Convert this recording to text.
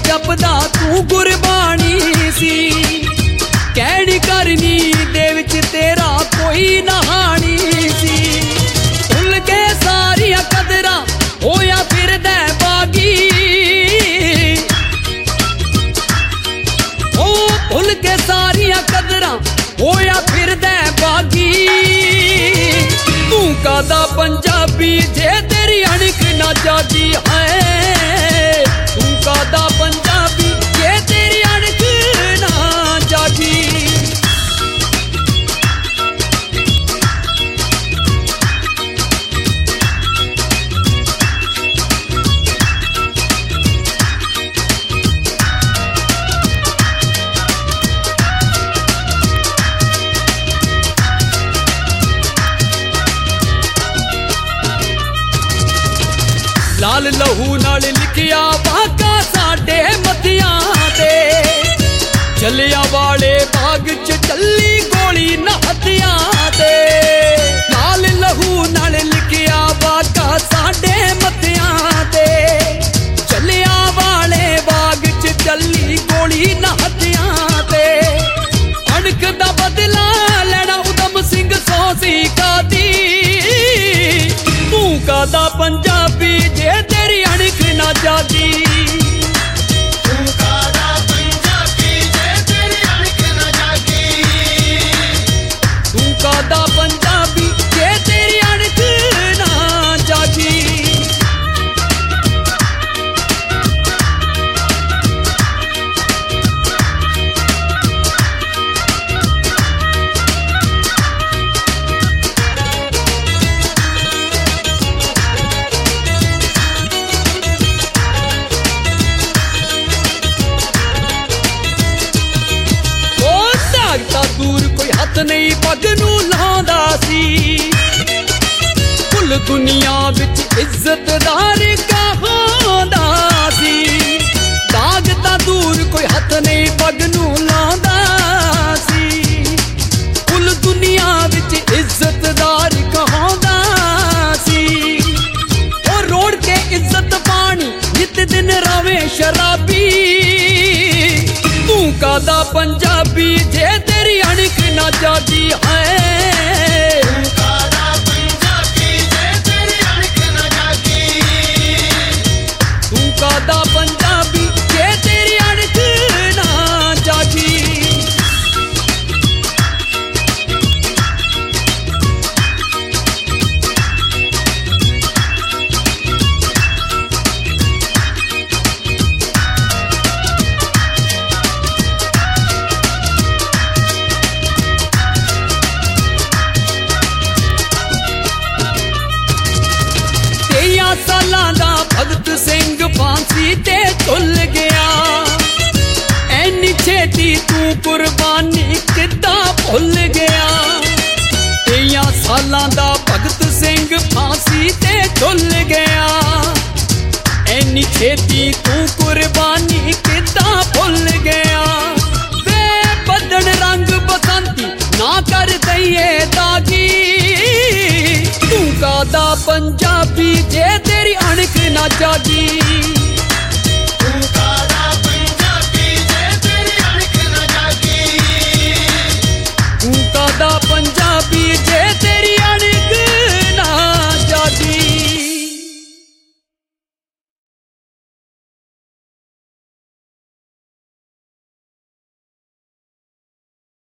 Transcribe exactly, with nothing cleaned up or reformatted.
जपदा तू गुरबानी सी, कहनी करनी दे विच तेरा कोई नहानी सी। भुल के सारिया कदरां होया फिरदा बागी, ओ भुल के सारिया कदरां होया फिरदा बागी। तू कादा पंजाबी जे तेरी अणख ना जागी है, तू कादा पंजाबी जे तेरी अणख ना जागी। लाल लहू नाल लिखिया वाका साडे मथियां ते, चलिया वाले बाग च चली गोली नहतियां ते। लाल लहू नाल लिखिया वाका साडे मथियां ते, चलिया वाले बाग च चली गोली नहतियां ते। अणख दा बदला लेना उधम सिंह सोसी कादी, तू कादा पंजाबी जे तेरी अणख ना जागी। तू कादा पंजाबी जे तेरी अणख ना जागी। तू कादा पंजाबी जे तेरी अणख ना जागी। दूर कोई हथ नहीं पग नू लांदा सी, कुल दुनिया विच इज्जतदार कहांदा सी। दाग दा दूर कोई हथ नहीं पग नू लांदा सी, कुल दुनिया विच इज्जतदार कहांदा सी। ओ रोड़ के इज्जत पानी नित दिन रवे शराबी, तू कादा पंजाबी जे तेरी अणख ना जागी है। तू कादा पंजाबी जे तेरी अणख ना जागी। तू कादा पंजाबी जे तेरी अणख ना जागी। सालां दा भगत सिंह फांसी ते झुल गया, ऐनी छेती तू कुर्बानी किद्दां भुल गया। तेइयां सालां दा भगत सिंह फांसी ते झुल गया, ऐनी छेती तू कुर्बानी किद्दां भुल गया। वे बदन रंग बसंती ना कर दईए दागी, तू कादा पंजाबी जे तेरी अणख ना जागी।